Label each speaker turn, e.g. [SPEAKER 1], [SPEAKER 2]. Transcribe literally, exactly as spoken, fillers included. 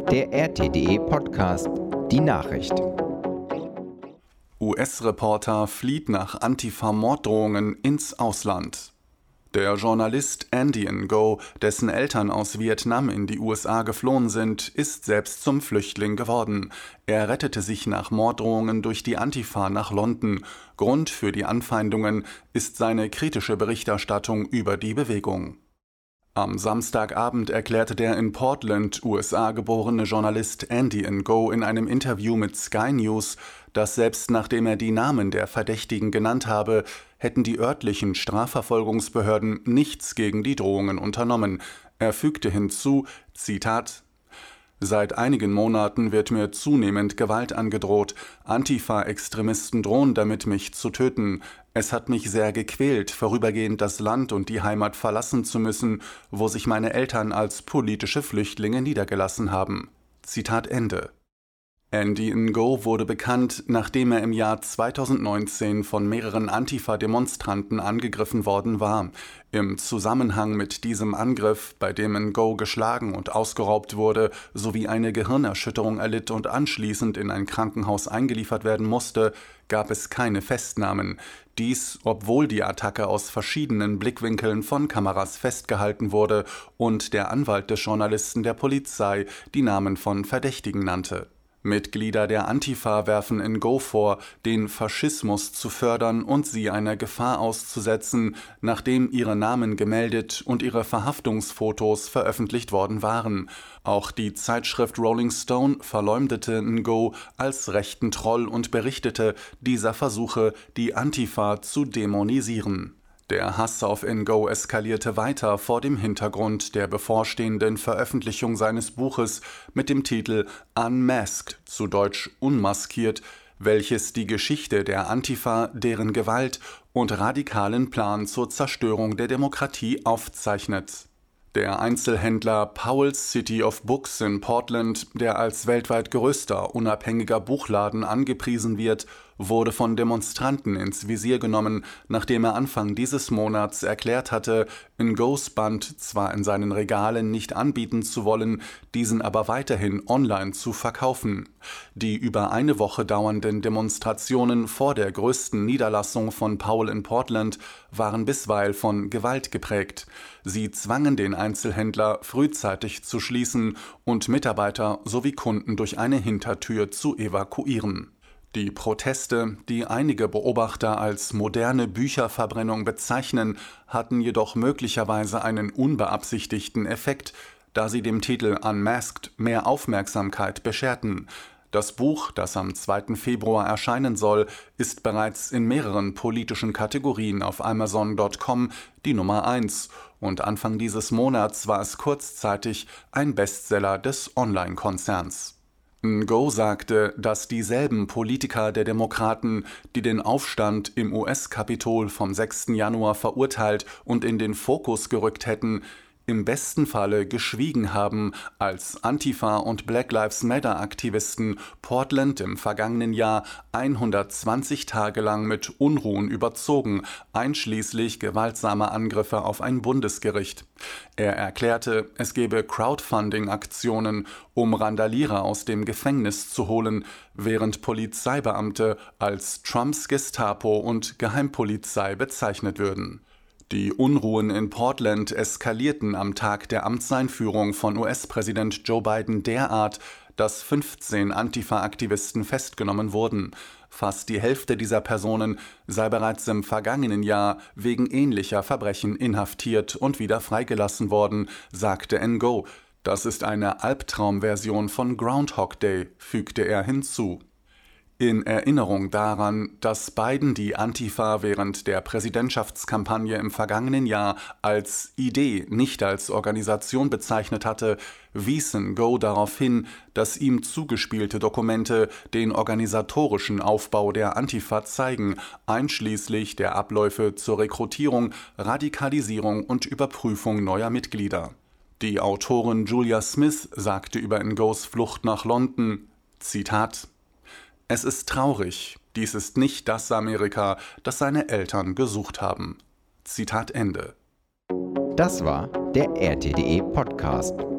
[SPEAKER 1] der R T D E Podcast, die Nachricht.
[SPEAKER 2] U S-Reporter flieht nach Antifa-Morddrohungen ins Ausland. Der Journalist Andy Ngo, dessen Eltern aus Vietnam in die U S A geflohen sind, ist selbst zum Flüchtling geworden. Er rettete sich nach Morddrohungen durch die Antifa nach London. Grund für die Anfeindungen ist seine kritische Berichterstattung über die Bewegung. Am Samstagabend erklärte der in Portland, U S A geborene Journalist Andy Ngo in einem Interview mit Sky News, dass selbst nachdem er die Namen der Verdächtigen genannt habe, hätten die örtlichen Strafverfolgungsbehörden nichts gegen die Drohungen unternommen. Er fügte hinzu, Zitat: Seit einigen Monaten wird mir zunehmend Gewalt angedroht. Antifa-Extremisten drohen damit, mich zu töten. Es hat mich sehr gequält, vorübergehend das Land und die Heimat verlassen zu müssen, wo sich meine Eltern als politische Flüchtlinge niedergelassen haben. Zitat Ende. Andy Ngo wurde bekannt, nachdem er im Jahr zweitausendneunzehn von mehreren Antifa-Demonstranten angegriffen worden war. Im Zusammenhang mit diesem Angriff, bei dem Ngo geschlagen und ausgeraubt wurde, sowie eine Gehirnerschütterung erlitt und anschließend in ein Krankenhaus eingeliefert werden musste, gab es keine Festnahmen. Dies, obwohl die Attacke aus verschiedenen Blickwinkeln von Kameras festgehalten wurde und der Anwalt des Journalisten der Polizei die Namen von Verdächtigen nannte. Mitglieder der Antifa werfen Ngo vor, den Faschismus zu fördern und sie einer Gefahr auszusetzen, nachdem ihre Namen gemeldet und ihre Verhaftungsfotos veröffentlicht worden waren. Auch die Zeitschrift Rolling Stone verleumdete Ngo als rechten Troll und berichtete, dieser versuche, die Antifa zu dämonisieren. Der Hass auf Ngo eskalierte weiter vor dem Hintergrund der bevorstehenden Veröffentlichung seines Buches mit dem Titel Unmasked, zu Deutsch Unmaskiert, welches die Geschichte der Antifa, deren Gewalt und radikalen Plan zur Zerstörung der Demokratie aufzeichnet. Der Einzelhändler Powell's City of Books in Portland, der als weltweit größter unabhängiger Buchladen angepriesen wird, wurde von Demonstranten ins Visier genommen, nachdem er Anfang dieses Monats erklärt hatte, Ngos Band zwar in seinen Regalen nicht anbieten zu wollen, diesen aber weiterhin online zu verkaufen. Die über eine Woche dauernden Demonstrationen vor der größten Niederlassung von Powell in Portland waren bisweilen von Gewalt geprägt. Sie zwangen den Einzelhändler frühzeitig zu schließen und Mitarbeiter sowie Kunden durch eine Hintertür zu evakuieren. Die Proteste, die einige Beobachter als moderne Bücherverbrennung bezeichnen, hatten jedoch möglicherweise einen unbeabsichtigten Effekt, da sie dem Titel Unmasked mehr Aufmerksamkeit bescherten. Das Buch, das am zweiten Februar erscheinen soll, ist bereits in mehreren politischen Kategorien auf Amazon Punkt com die Nummer eins und Anfang dieses Monats war es kurzzeitig ein Bestseller des Online-Konzerns. Ngo sagte, dass dieselben Politiker der Demokraten, die den Aufstand im U S-Kapitol vom sechsten Januar verurteilt und in den Fokus gerückt hätten, im besten Falle geschwiegen haben, als Antifa- und Black Lives Matter-Aktivisten Portland im vergangenen Jahr hundertzwanzig Tage lang mit Unruhen überzogen, einschließlich gewaltsamer Angriffe auf ein Bundesgericht. Er erklärte, es gebe Crowdfunding-Aktionen, um Randalierer aus dem Gefängnis zu holen, während Polizeibeamte als Trumps Gestapo und Geheimpolizei bezeichnet würden. Die Unruhen in Portland eskalierten am Tag der Amtseinführung von U S-Präsident Joe Biden derart, dass fünfzehn Antifa-Aktivisten festgenommen wurden. Fast die Hälfte dieser Personen sei bereits im vergangenen Jahr wegen ähnlicher Verbrechen inhaftiert und wieder freigelassen worden, sagte Ngo. Das ist eine Albtraumversion von Groundhog Day, fügte er hinzu. In Erinnerung daran, dass Biden die Antifa während der Präsidentschaftskampagne im vergangenen Jahr als Idee, nicht als Organisation bezeichnet hatte, wies Ngo darauf hin, dass ihm zugespielte Dokumente den organisatorischen Aufbau der Antifa zeigen, einschließlich der Abläufe zur Rekrutierung, Radikalisierung und Überprüfung neuer Mitglieder. Die Autorin Julia Smith sagte über Ngos Flucht nach London, Zitat: Es ist traurig, dies ist nicht das Amerika, das seine Eltern gesucht haben. Zitat Ende.
[SPEAKER 1] Das war der R T D E Podcast.